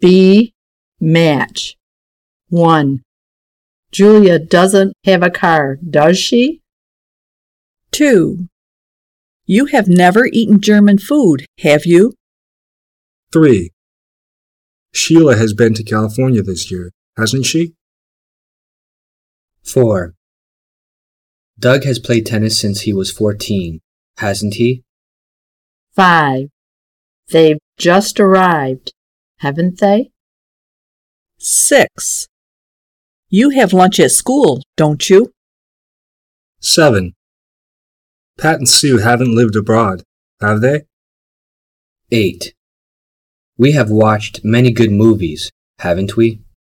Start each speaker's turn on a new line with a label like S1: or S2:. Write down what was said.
S1: B. Match. 1. Julia doesn't have a car, does she?
S2: 2. You have never eaten German food, have you?
S3: 3. Sheila has been to California this year, hasn't she?
S4: 4. Doug has played tennis since he was 14, hasn't he?
S1: 5. They've just arrived, haven't they?
S2: 6. You have lunch at school, don't you?
S3: 7. Pat and Sue haven't lived abroad, have they?
S4: 8. We have watched many good movies, haven't we?